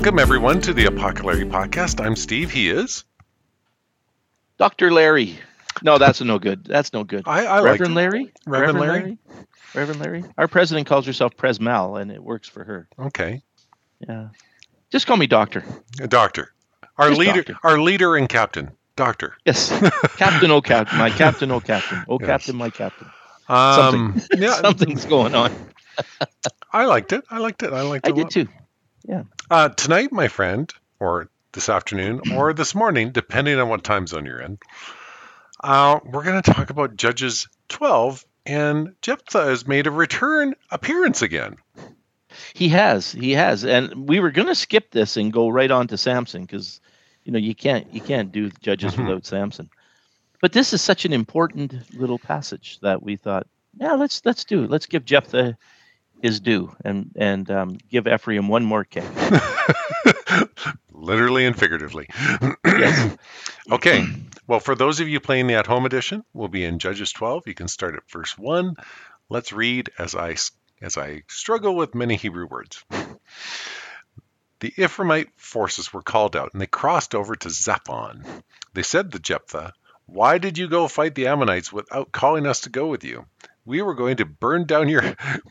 Welcome, everyone, to the Apocalypse Podcast. I'm Steve. He is Dr. Larry. No, that's no good. That's no good. I Reverend like Larry? Reverend Larry? Reverend Larry? Our president calls herself Pres Mal, and it works for her. Okay. Yeah. Just call me Doctor. Doctor. Our Just leader, Doctor. our leader and captain, Doctor. Yes. Captain, oh Captain. My Captain, oh Captain. Oh Yes. Captain, my Captain. Yeah, Something's going on. I liked it. I liked it I a did lot. too. Tonight, my friend, or this afternoon, or this morning, depending on what time zone you're in, we're going to talk about Judges 12, and Jephthah has made a return appearance again. He has. And we were going to skip this and go right on to Samson because, you can't do Judges without Samson. But this is such an important little passage that we thought, yeah, let's do it. Let's give Jephthah his due and give Ephraim one more kick. Literally and figuratively. Yes. Okay. Well, for those of you playing the at-home edition, we'll be in Judges 12. You can start at verse 1. Let's read as I struggle with many Hebrew words. The Ephraimite forces were called out, and they crossed over to Zaphon. They said to Jephthah, "Why did you go fight the Ammonites without calling us to go with you? We're going to burn down your house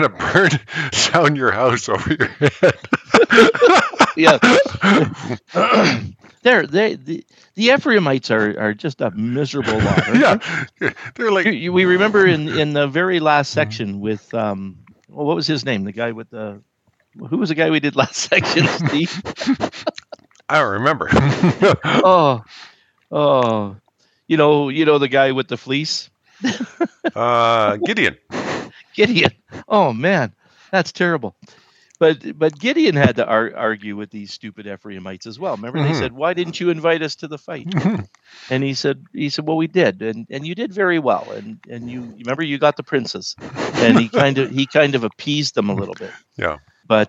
over your head." Yeah. The Ephraimites are just a miserable lot. Aren't Yeah. They're like, we remember in the very last section with what was his name? The guy with who was the guy we did last section, Steve? I don't remember. Oh, the guy with the fleece. Gideon. Oh man, that's terrible. But Gideon had to argue with these stupid Ephraimites as well. Remember, they said, "Why didn't you invite us to the fight?" And he said, "Well, we did, and you did very well, and you remember you got the princes." And he kind of appeased them a little bit. Yeah. But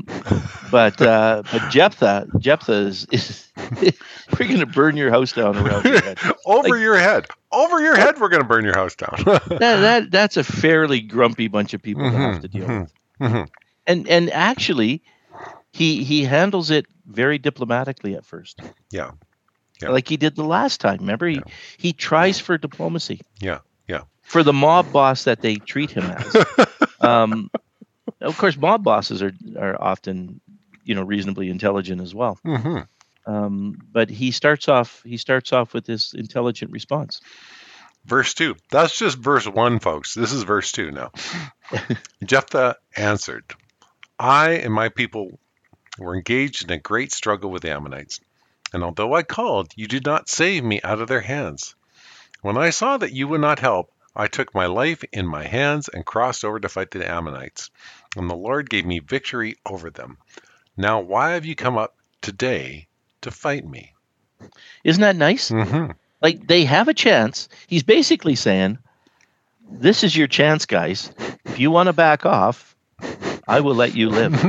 Jephthah is we're going to burn your house down around your head. Over your head, we're going to burn your house down. That's a fairly grumpy bunch of people to have to deal with. Mm-hmm. And actually, he handles it very diplomatically at first. Yeah. Like he did the last time. Remember, he tries for diplomacy. Yeah. For the mob boss that they treat him as. Of course, mob bosses are often, reasonably intelligent as well. Mm-hmm. But he starts off with this intelligent response. Verse 2. That's just verse 1, folks. This is verse 2 now. Jephthah answered, "I and my people were engaged in a great struggle with the Ammonites, and although I called, you did not save me out of their hands. When I saw that you would not help, I took my life in my hands and crossed over to fight the Ammonites, and the Lord gave me victory over them. Now why have you come up today to fight me?" Isn't that nice? Mm-hmm. Like they have a chance. He's basically saying, "This is your chance, guys. If you want to back off, I will let you live."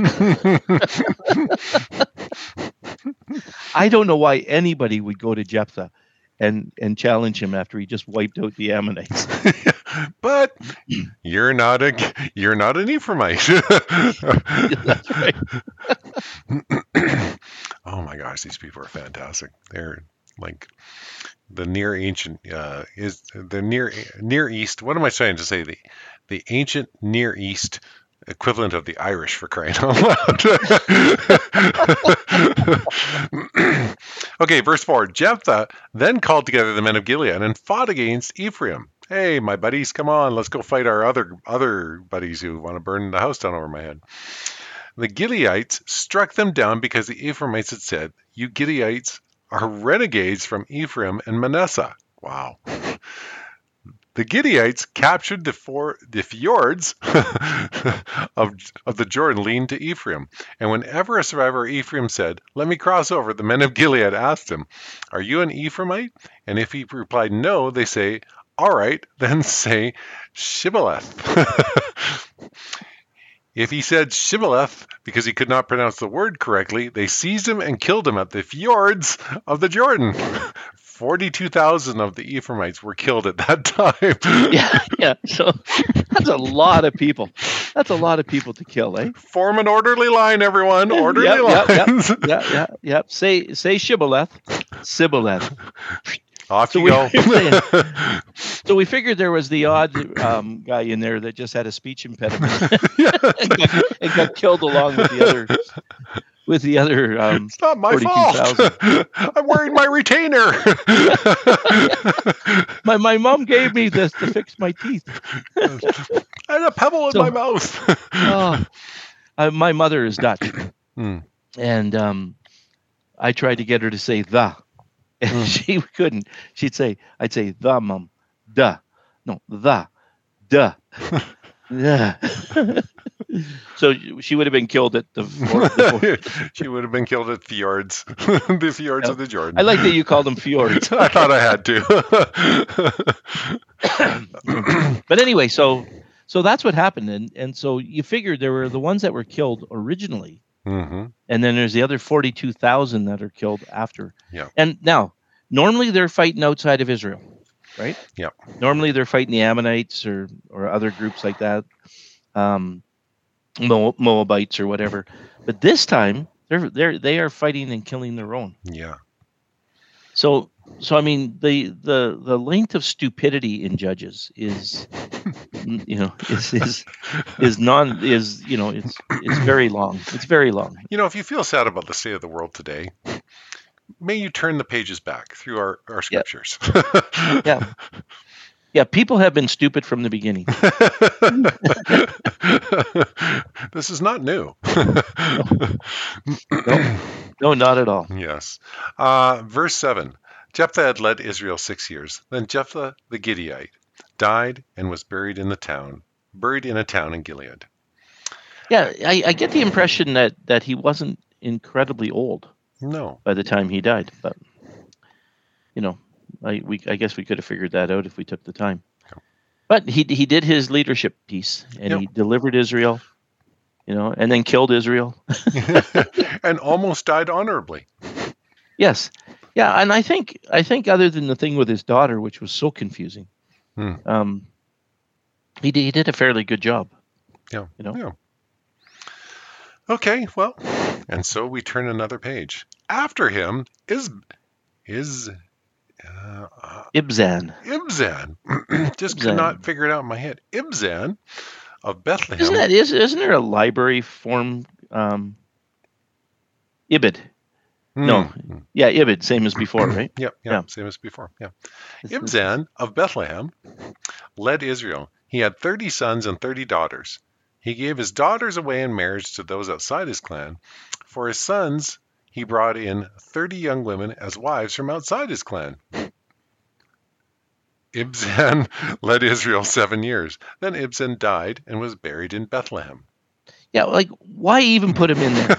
I don't know why anybody would go to Jephthah and challenge him after he just wiped out the Ammonites. But you're not an Ephraimite. That's right. Oh my gosh, these people are fantastic. They're like the near ancient is the near East. What am I trying to say? The ancient Near East equivalent of the Irish, for crying out loud. Okay, verse 4. Jephthah then called together the men of Gilead and fought against Ephraim. "Hey, my buddies, come on, let's go fight our other buddies who want to burn the house down over my head." The Gileadites struck them down because the Ephraimites had said, "You Gileadites are renegades from Ephraim and Manasseh." Wow. The Gileadites captured the fjords of the Jordan leading to Ephraim. And whenever a survivor of Ephraim said, "Let me cross over," the men of Gilead asked him, "Are you an Ephraimite?" And if he replied no, they say, "All right, then say Shibboleth." If he said Shibboleth because he could not pronounce the word correctly, they seized him and killed him at the fjords of the Jordan. 42,000 of the Ephraimites were killed at that time. Yeah. So that's a lot of people. That's a lot of people to kill, eh? Form an orderly line, everyone. Orderly Yep. lines. Yeah. Say Shibboleth. Sibboleth. Off So you we go. So we figured there was the odd guy in there that just had a speech impediment and got killed along with the other. It's not my fault. 42,000. I'm wearing my retainer. My mom gave me this to fix my teeth. I had a pebble in So- my mouth. My mother is Dutch, Hmm. and I tried to get her to say the, and she couldn't. I'd say the, mom, duh, no, the, duh, the. So she would have been killed at the. She would have been killed at fjords, the fjords Yep. of the Jordan. I like that you called them fjords. I thought I had to. But anyway, so that's what happened, and so you figured there were the ones that were killed originally, Hmm. and then there's the other 42,000 that are killed after. Yeah. And now, normally they're fighting outside of Israel, right? Yeah. Normally they're fighting the Ammonites or other groups like that, Moabites or whatever. But this time they are fighting and killing their own. Yeah. So I mean the length of stupidity in Judges is it's very long. It's very long. If you feel sad about the state of the world today, may you turn the pages back through our scriptures. Yeah. Yeah, people have been stupid from the beginning. This is not new. No, not at all. Yes. Verse 7. Jephthah had led Israel 6 years. Then Jephthah the Gileadite died and was buried in a town in Gilead. Yeah, I get the impression that he wasn't incredibly old No. by the time he died, but I guess we could have figured that out if we took the time. But he did his leadership piece, and he delivered Israel, and then killed Israel. And almost died honorably. Yes, yeah, and I think other than the thing with his daughter, which was so confusing, he did a fairly good job. Yeah. Yeah. Okay, well, and so we turn another page. After him is Ibzan. Ibzan. Just Ibzan. could not figure it out in my head. Ibzan of Bethlehem. Isn't there a library form? Ibid. No. Yeah, Ibid, same as before, right? Yeah, same as before. Yeah. Ibzan of Bethlehem led Israel. He had 30 sons and 30 daughters. He gave his daughters away in marriage to those outside his clan. For his sons, he brought in 30 young women as wives from outside his clan. Ibzan led Israel 7 years. Then Ibzan died and was buried in Bethlehem. Yeah, like, why even put him in there?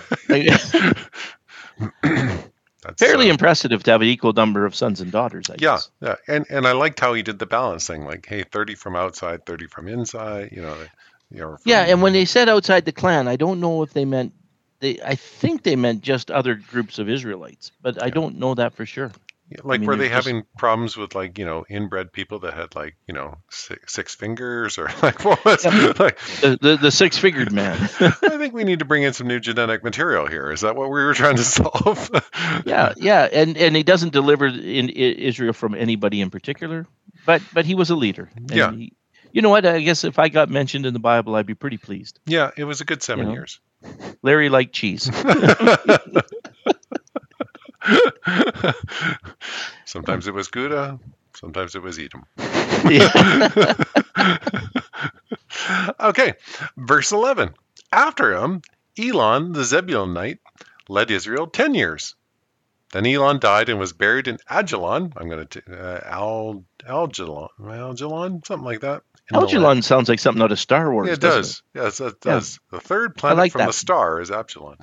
That's fairly impressive to have an equal number of sons and daughters, I guess. Yeah. And I liked how he did the balance thing, like, hey, 30 from outside, 30 from inside, Yeah, and when they said outside the clan, I don't know if they meant I think they meant just other groups of Israelites, but I don't know that for sure. Like, were they having problems with, like, inbred people that had, like, six fingers, or like, what was like the six-figured man? I think we need to bring in some new genetic material here. Is that what we were trying to solve? Yeah, and he doesn't deliver in Israel from anybody in particular, but he was a leader. And you know what? I guess if I got mentioned in the Bible, I'd be pretty pleased. Yeah, it was a good 7 years. Larry liked cheese. Sometimes it was Gouda, sometimes it was Edom. Okay, verse 11. After him, Elon the Zebulunite led Israel 10 years. Then Elon died and was buried in Ajalon. I'm going to Aljalon, something like that. Aljalon sounds like something out of Star Wars. Yeah, it does. Yes, it does. Yeah. The third planet from the star is Absalom.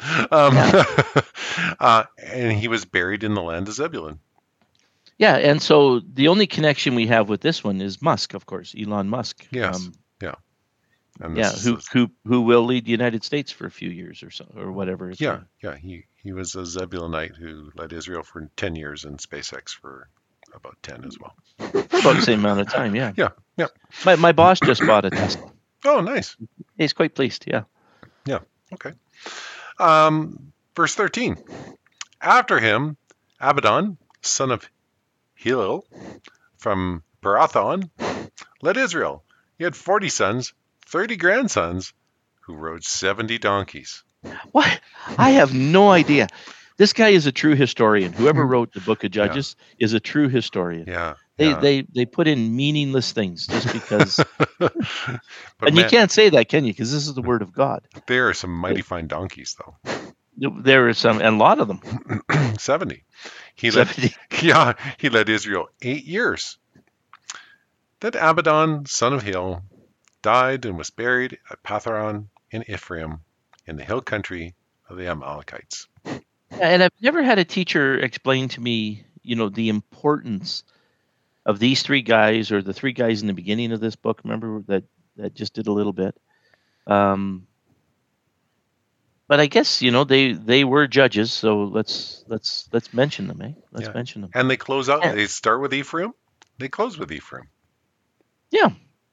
And he was buried in the land of Zebulun. Yeah, and so the only connection we have with this one is Musk, of course, Elon Musk. Yes. And who will lead the United States for a few years or so, or whatever. He was a Zebulunite who led Israel for 10 years and SpaceX for about 10 as well. For about the same amount of time, yeah. Yeah. My boss just bought a Tesla. Oh, nice. He's quite pleased. Yeah. Yeah. Okay. Verse 13. After him, Abaddon, son of Hillel, from Pirathon, led Israel. He had 40 sons, 30 grandsons, who rode 70 donkeys. What? I have no idea. This guy is a true historian. Whoever wrote the Book of Judges is a true historian. Yeah. They put in meaningless things just because. But You can't say that, can you? Because this is the word of God. There are some mighty fine donkeys, though. There are some, and a lot of them. 70. He 70. led Israel 8 years. Then Abaddon, son of Hillel, died and was buried at Patharon in Ephraim, in the hill country of the Amalekites. And I've never had a teacher explain to me, the importance of these three guys, or the three guys in the beginning of this book. Remember that just did a little bit. But I guess they were judges, so let's mention them, eh? Let's mention them. And they close out. They start with Ephraim. They close with Ephraim. Yeah.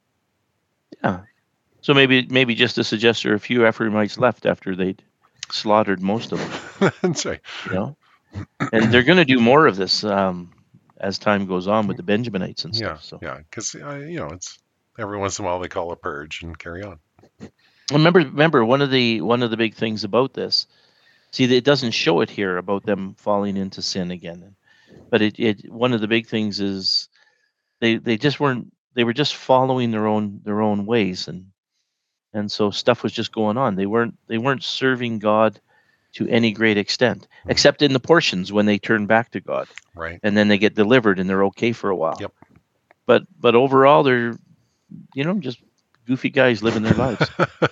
So maybe just to suggest there are a few Ephraimites left after they'd slaughtered most of them. That's right. And they're going to do more of this as time goes on with the Benjaminites and stuff. Because it's every once in a while they call a purge and carry on. Remember one of the big things about this. See, it doesn't show it here about them falling into sin again, but it one of the big things is they just weren't. They were just following their own ways, and so stuff was just going on. They weren't serving God to any great extent, except in the portions when they turn back to God. Right. And then they get delivered and they're okay for a while. Yep. But overall they're just goofy guys living their lives.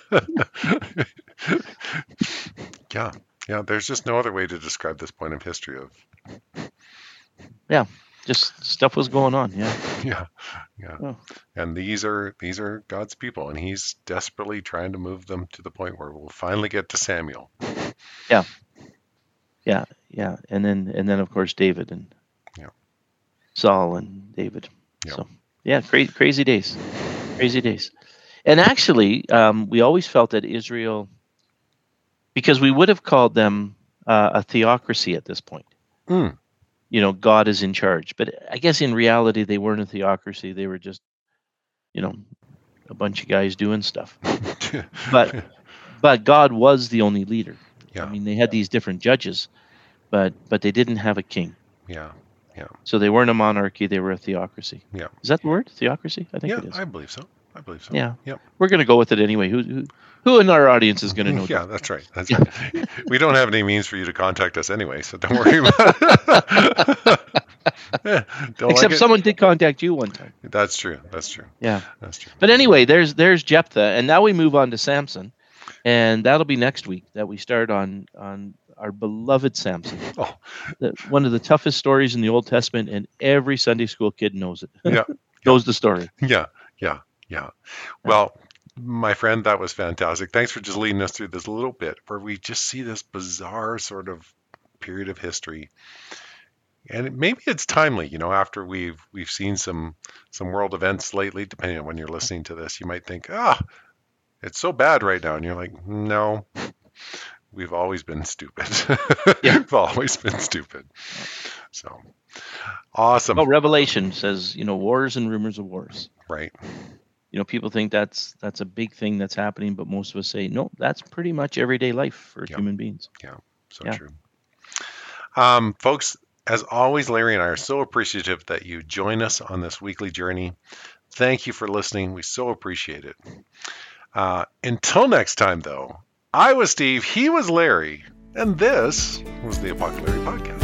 Yeah. There's just no other way to describe this point of history of. Yeah. Just stuff was going on. Yeah. Oh. And these are God's people, and He's desperately trying to move them to the point where we'll finally get to Samuel. Yeah. And then of course David and Saul and David. Yeah. So crazy days. And actually, we always felt that Israel, because we would have called them a theocracy at this point. God is in charge. But I guess in reality, they weren't a theocracy. They were just, a bunch of guys doing stuff. But God was the only leader. Yeah. I mean, they had these different judges, but they didn't have a king. Yeah. So they weren't a monarchy. They were a theocracy. Yeah. Is that the word? Theocracy? I think it is. I believe so. Yeah. Yep. We're going to go with it anyway. Who in our audience is going to know? Yeah, that's right. We don't have any means for you to contact us anyway, so don't worry about it. Except someone did contact you one time. That's true. Yeah. That's true. But anyway, there's Jephthah, and now we move on to Samson, and that'll be next week that we start on our beloved Samson. Oh. One of the toughest stories in the Old Testament, and every Sunday school kid knows it. Yeah. Knows the story. Yeah. Well, my friend, that was fantastic. Thanks for just leading us through this little bit where we just see this bizarre sort of period of history. And maybe it's timely, after we've seen some world events lately, depending on when you're listening to this, you might think, it's so bad right now. And you're like, no, we've always been stupid. We've always been stupid. So awesome. Well, Revelation says, wars and rumors of wars. Right. People think that's a big thing that's happening, but most of us say, no, that's pretty much everyday life for human beings. Yeah, true. Folks, as always, Larry and I are so appreciative that you join us on this weekly journey. Thank you for listening. We so appreciate it. Until next time, though, I was Steve, he was Larry, and this was the Apocalypse Podcast.